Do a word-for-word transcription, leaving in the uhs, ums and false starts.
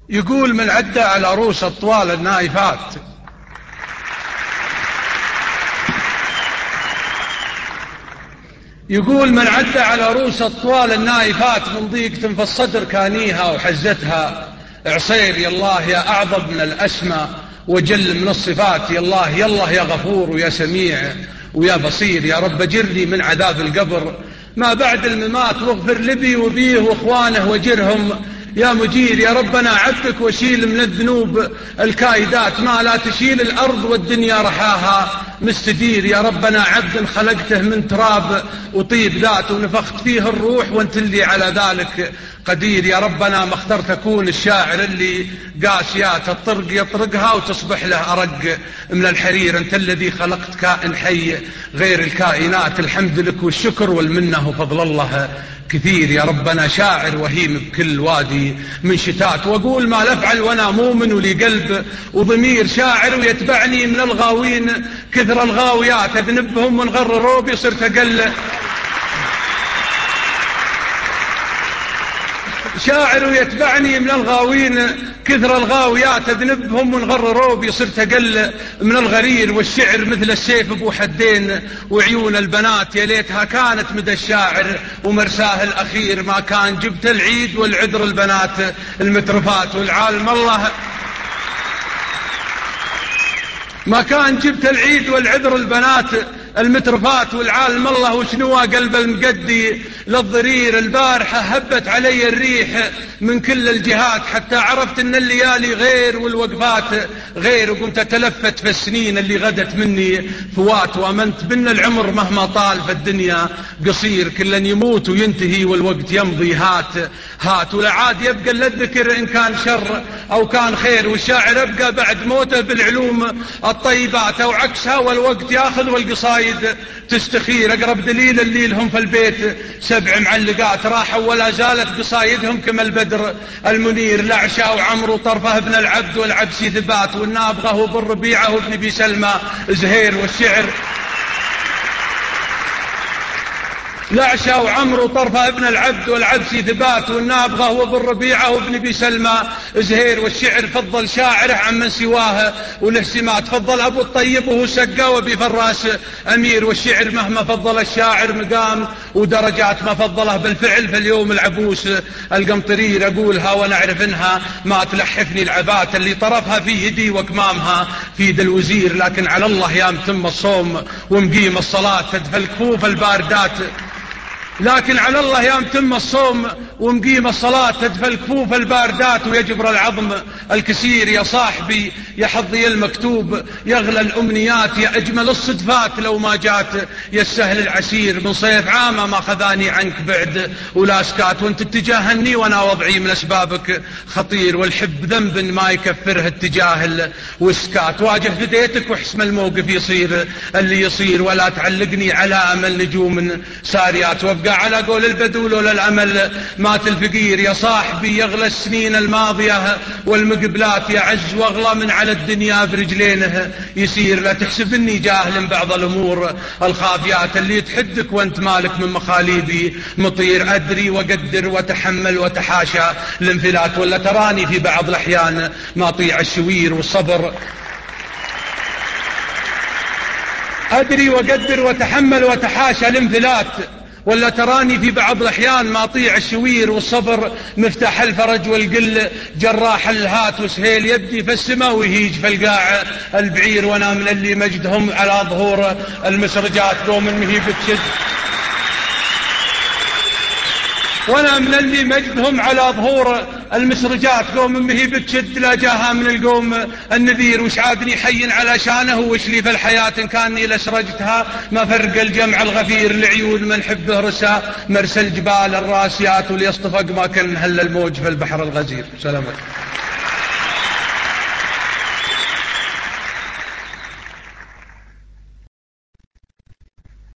يقول من عدى على رؤوس الطوال النايفات يقول من عدى على رؤوس الطوال النايفات من ضيقة في الصدر كانيها وحزتها عصير يا الله يا أعظم من الأسماء وجل من الصفات يا الله يا الله يا غفور ويا سميع ويا بصير يا رب جرني من عذاب القبر ما بعد الممات واغفر لبي وبيه واخوانه وجرهم يا مجير يا ربنا عبدك وشيل من الذنوب الكائدات ما لا تشيل الأرض والدنيا رحاها مستدير يا ربنا عبد خلقته من تراب وطيب ذات ونفخت فيه الروح وانت اللي على ذلك قدير يا ربنا ما اخترت أكون الشاعر اللي قاسيات الطرق يطرقها وتصبح له أرق من الحرير أنت الذي خلقت كائن حي غير الكائنات الحمد لك والشكر والمنة وفضل الله كثير يا ربنا شاعر وهيم بكل وادي من شتات وأقول ما لفعل وأنا مؤمن ولي قلب وضمير شاعر ويتبعني من الغاوين كثر الغاويات أذنبهم من غر روبي صرت أقل شاعر ويتبعني من الغاوين كثر الغاويات أذنبهم من غر روبي صرت أقل من الغرير والشعر مثل السيف ابو حدين وعيون البنات يا ليتها كانت مدى الشاعر ومرساه الأخير ما كان جبت العيد والعذر البنات المترفات والعالم الله ما كان جبت العيد والعذر البنات المترفات والعالم الله وشنوى قلب المقدي للضرير البارحة هبت علي الريح من كل الجهات حتى عرفت ان الليالي غير والوقفات غير وقمت اتلفت في السنين اللي غدت مني فوات وامنت بان العمر مهما طال في الدنيا قصير كل يموت وينتهي والوقت يمضي هات هات ولا عاد يبقى الا الذكر ان كان شر او كان خير والشاعر ابقى بعد موته بالعلوم الطيبات او عكسها والوقت ياخذ والقصايد تستخير اقرب دليل اللي لهم في البيت سبع معلقات راحوا ولا زالت قصايدهم كما البدر المنير لعشا وعمرو وطرفه ابن العبد والعبسي ثبات والنابغه وبالربيعه وابن ابي سلمى زهير والشعر لعشا وعمرو وطرفه ابن العبد والعبسي ثبات والنابغه وبالربيعه وابن ابي سلمى زهير والشعر فضل شاعره عن من سواه وله سمات فضل ابو الطيب وهو سقا وابي فراس امير والشعر مهما فضل الشاعر مقام ودرجات ما فضله بالفعل في اليوم العبوس القمطرير اقولها وانا اعرف انها ما تلحفني العبات اللي طرفها في يدي وكمامها في يد الوزير لكن على الله يا متم الصوم ومقيم الصلاه تدفى الكفوف الباردات لكن على الله يا متم الصوم ومقيم الصلاة تدفى الكفوف الباردات ويجبر العظم الكسير يا صاحبي يا حظي المكتوب يغلى الأمنيات يا أجمل الصدفات لو ما جات يا السهل العسير من صيف عامة ما خذاني عنك بعد ولا سكات وانت تتجاهلني وانا وضعي من أسبابك خطير والحب ذنب ما يكفره التجاهل والسكات واجه بديتك وحسم الموقف يصير اللي يصير ولا تعلقني على أمل نجوم ساريات وابقى على قول البدو لولا الأمل مات الفقير يا صاحبي يغلى السنين الماضية والمقبلات يعز واغلى من على الدنيا برجلينه يسير لا تحسبني جاهل بعض الأمور الخافيات اللي تحدك وانت مالك من مخاليبي مطير أدري وقدر وتحمل وتحاشى الانفلات ولا تراني في بعض الأحيان ما طيع الشوير والصبر أدري وقدر وتحمل وتحاشى الانفلات ولا تراني في بعض الأحيان ما طيع الشوير والصبر مفتاح الفرج والقل جراح الهات وسهيل يبدي في السماء ويهيج في القاع البعير وانا من اللي مجدهم على ظهور المسرجات قوم المهيب تشد وانا من اللي مجدهم على ظهور المسرجات قوم مهيب تشد لا جاها من القوم النذير وش عادني حي على شانه وش لي في الحياة إن كاني لسرجتها ما فرق الجمع الغفير لعيون من حبه رسا مرسى الجبال الراسيات وليصطفق ما كان هل الموج في البحر الغزير. سلامات.